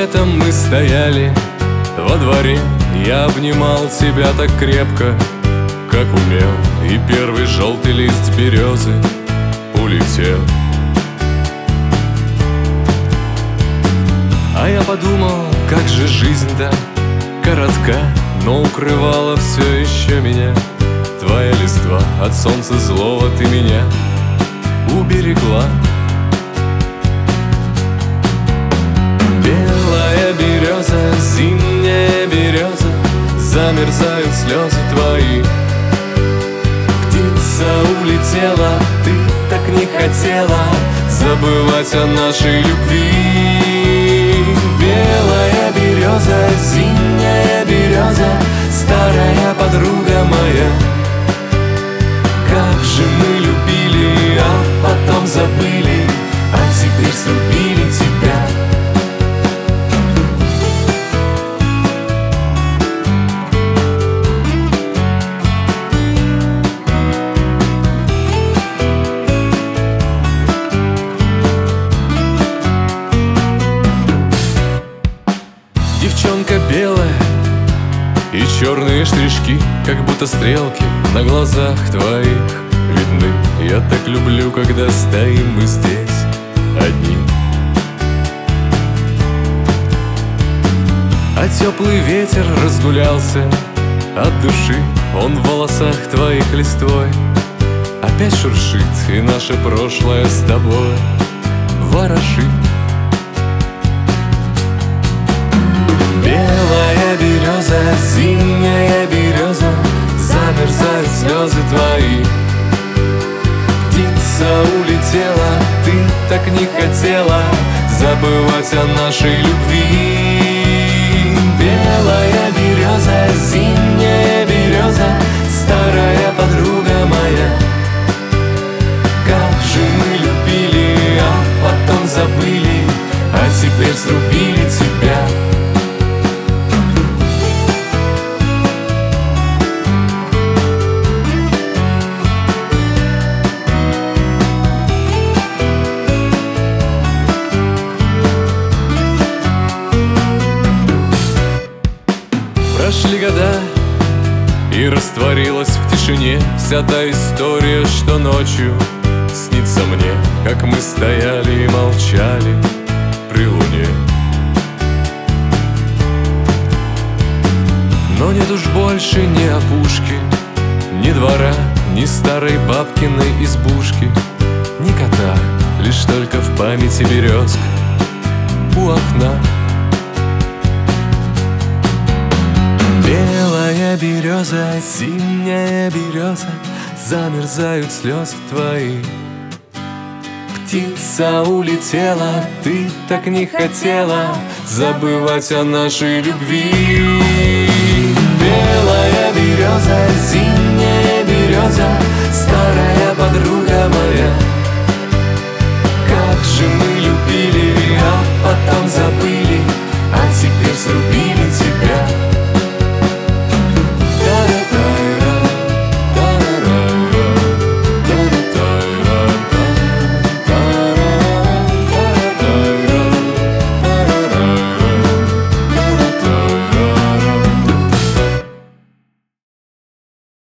летом мы стояли во дворе, я обнимал тебя так крепко, как умел, и первый желтый лист березы улетел. А я подумал, как же жизнь-то коротка, но укрывала все еще меня твоя листва. От солнца злого ты меня уберегла. Белая береза, зимняя береза, замерзают слезы твои. Птица улетела, ты так не хотела забывать о нашей любви. Белая береза, зимняя береза, старая подруга моя. Как же мы любили, а потом забыли, а теперь срубили тебя. Девчонка белая и черные штришки, как будто стрелки на глазах твоих видны. Я так люблю, когда стоим мы здесь одни. А теплый ветер разгулялся от души, он в волосах твоих листвой опять шуршит, и наше прошлое с тобой ворошит. Белая береза, зимняя береза, замерзают слезы твои. Птица улетела, ты так не хотела забывать о нашей любви. Белая береза, зимняя береза, старая подруга моя. Как же мы любили, а потом забыли, а теперь срубили тебя. Прошли года, и растворилась в тишине вся та история, что ночью снится мне, как мы стояли и молчали при луне. Но нет уж больше ни опушки, ни двора, ни старой бабкиной избушки, ни кота, лишь только в памяти березка у окна. Белая береза, зимняя береза, замерзают слезы твои. Птица улетела, ты так не хотела забывать о нашей любви. Белая береза, зимняя береза, старая подруга моя. Как же мы любили,